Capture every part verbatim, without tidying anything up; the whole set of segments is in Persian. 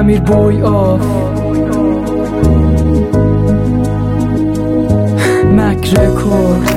امیر بوی آف مک رکورد.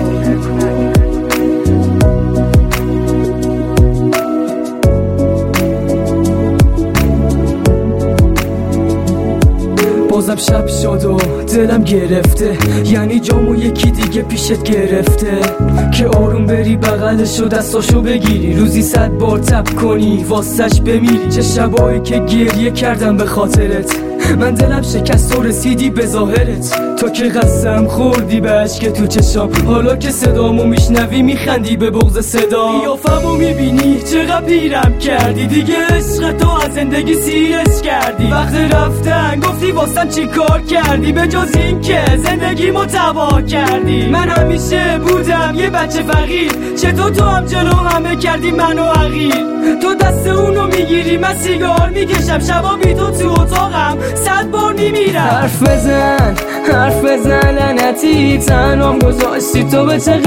بازم شب شد و دلم گرفته، یعنی جامو یکی دیگه پیشت گرفته که آروم بری بغلشو دستاشو بگیری، روزی صد بار تب کنی واسش بمیری. چه شبایی که گریه کردم به خاطرت، من دلم شکست و رسیدی به ظاهرت. تو که قسم خوردی به عشق تو چشام، حالا که صدامو میشنوی میخندی به بغض صدا. قیافمو میبینی چقدر پیرم کردی، دیگه عشق تو از زندگی سیرش کردی. وقت رفتن گفتی واسم چی کار کردی، به جز این که زندگیمو تباه کردی. من همیشه بودم یه بچه فقیر، چطور تو هم جلو همه کردی منو حقیر. تو دست اونو میگیری من سیگار میکشم، شبا بی تو تو اتاقم صد بار میمیرم. حرف بزن حرف بزن لعنتی، تنام گذاشتی تو به چه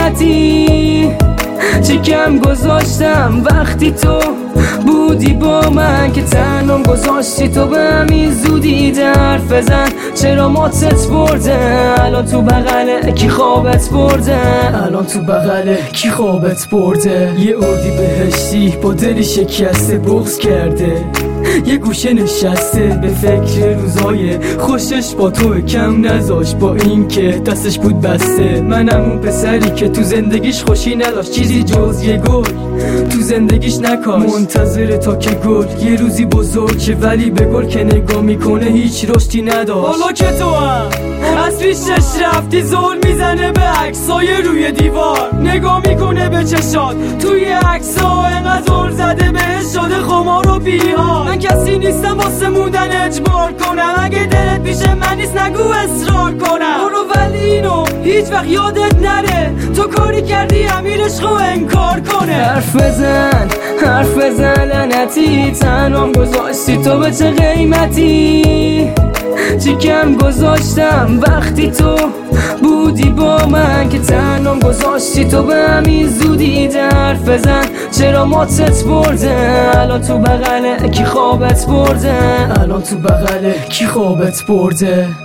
قیمتی. چی کم گذاشتم وقتی تو بودی با من، که تنام گذاشتی تو به همین زودی. حرف بزن چرا ماتت برده، الان تو بغله کی خوابت برده، الان تو بغله کی خوابت برده. یه اردی بهشتی با دلی شکسته بغض کرده، یه گوشه نشسته به فکر روزای خوشش با تو کم نذاش، با این که دستش بود بسته. منم اون پسری که تو زندگیش خوشی نداشت، چیزی جز یه گل تو زندگیش نکاش. منتظر تا که گل یه روزی بزرگ، ولی به گل که نگاه میکنه هیچ رشدی نداشت. حالا که تو هم از پیشش رفتی، زل میزنه به عکسای روی دیوار، نگاه میکنه به چشات توی عکس‌ها، انقدر زل زده بهش شده خمار و بی‌حال. من کسی نیستم واسه موندن اجبار کنم، اگه دلت پیش من نیست نگو اصرار کنم. برو ولی اینو هیچ وقت یادت نره، تو کاری کردی امیر عشقو انکار کنه. حرف بزن حرف بزن لعنتی، تنام گذاشتی تو به چه قیمتی. چی کم گذاشتم وقتی تو بودی با من، که تنام گذاشتی تو به همین زودی. حرف بزن چرا ماتت برده، الان تو بغله کی خوابت برده، الان تو بغله کی خوابت برده.